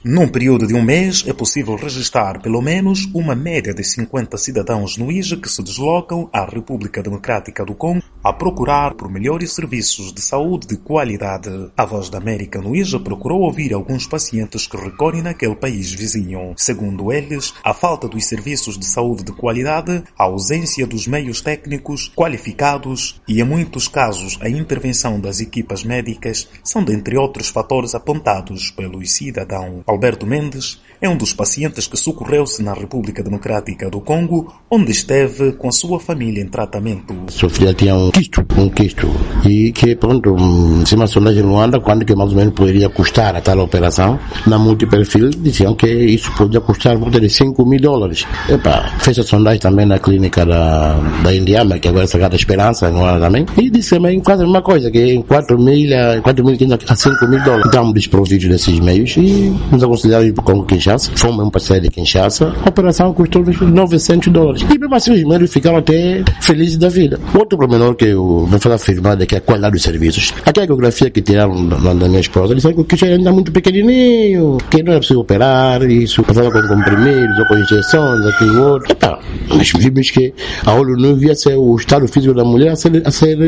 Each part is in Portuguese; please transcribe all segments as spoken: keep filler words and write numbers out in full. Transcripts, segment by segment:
Num período de um mês, é possível registrar pelo menos uma média de cinquenta cidadãos no I J que se deslocam à República Democrática do Congo a procurar por melhores serviços de saúde de qualidade. A Voz da América no I J procurou ouvir alguns pacientes que recorrem naquele país vizinho. Segundo eles, a falta dos serviços de saúde de qualidade, a ausência dos meios técnicos qualificados e, em muitos casos, a intervenção das equipas médicas são dentre outros fatores apontados pelos cidadãos. Alberto Mendes é um dos pacientes que socorreu-se na República Democrática do Congo, onde esteve com a sua família em tratamento. Sofria tinha um quisto, um quisto, e que pronto, se uma sondagem no Luanda, quando que mais ou menos poderia custar a tal operação, na multiperfil diziam que isso podia custar volta de cinco mil dólares. Epa, fez a sondagem também na clínica da, da Indiama, que agora é Sagrada Esperança, no Luanda também, e disse também quase a mesma coisa, que em quatro mil a cinco mil dólares. Estamos desprovidos desses meios e nos aconselharam ir para o Congo Kinshasa. Fomos um parceiro de Kinshasa, a operação custou novecentos dólares. E mesmo assim os médicos ficaram até felizes da vida. Outro problema que eu não falo afirmado é que é a qualidade dos serviços. Aquela ecografia que tiraram da, da minha esposa, eles disseram que o Kinshasa ainda é muito pequenininho, que não é possível operar, isso, passava com comprimidos ou com injeções, aquilo outro. Epa, mas vimos que a olho nu via ser o estado físico da mulher a ser, a ser,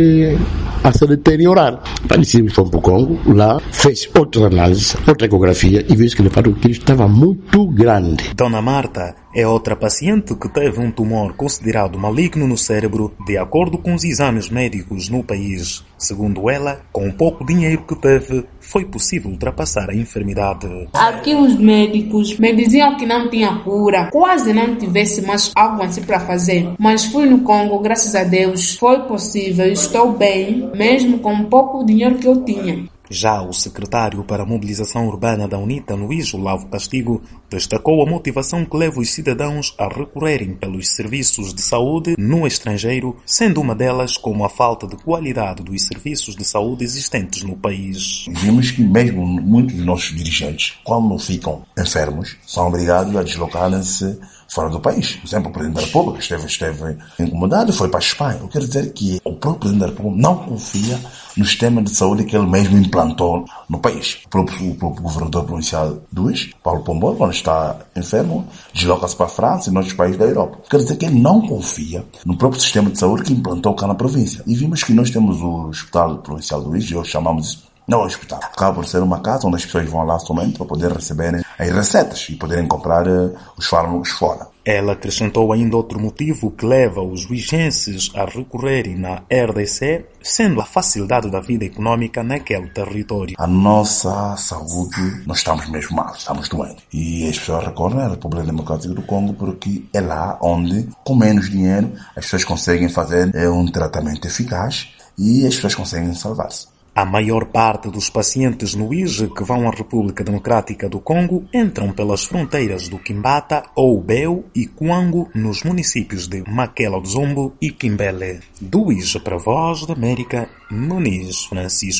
a se deteriorar. Decidimos fomos para o Congo, lá fez outra análise, outra ecografia e viu que de fato o queijo estava muito grande. Dona Marta é outra paciente que teve um tumor considerado maligno no cérebro, de acordo com os exames médicos no país. Segundo ela, com o pouco dinheiro que teve, foi possível ultrapassar a enfermidade. Aqui os médicos me diziam que não tinha cura, quase não tivesse mais algo assim para fazer. Mas fui no Congo, graças a Deus, foi possível, estou bem, mesmo com o pouco dinheiro que eu tinha. Já o secretário para a Mobilização Urbana da UNITA no I J, Olavo Castigo, destacou a motivação que leva os cidadãos a recorrerem pelos serviços de saúde no estrangeiro, sendo uma delas como a falta de qualidade dos serviços de saúde existentes no país. Vimos que mesmo muitos dos nossos dirigentes, quando ficam enfermos, são obrigados a deslocarem-se fora do país. Por exemplo, o Presidente da República esteve, esteve incomodado e foi para a Espanha. Eu quero dizer que o próprio Presidente da República não confia no sistema de saúde que ele mesmo implantou no país. O próprio, o próprio governador provincial do I J, Paulo Pombor, quando está enfermo, desloca-se para a França e outros países da Europa. Quer dizer que ele não confia no próprio sistema de saúde que implantou cá na província. E vimos que nós temos o Hospital Provincial do I J, hoje chamamos isso não é um hospital. Acaba por ser uma casa onde as pessoas vão lá somente para poder receberem as receitas e poderem comprar uh, os fármacos fora. Ela acrescentou ainda outro motivo que leva os uigenses a recorrerem na R D C, sendo a facilidade da vida econômica naquele território. A nossa saúde, nós estamos mesmo mal, estamos doentes. E as pessoas recorrem à República Democrática do Congo porque é lá onde, com menos dinheiro, as pessoas conseguem fazer uh, um tratamento eficaz e as pessoas conseguem salvar-se. A maior parte dos pacientes no I J que vão à República Democrática do Congo entram pelas fronteiras do Kimbata, Oubeu e Kwango, nos municípios de Makela do Zombo e Kimbele. Do I J para a Voz da América, Muniz Francisco.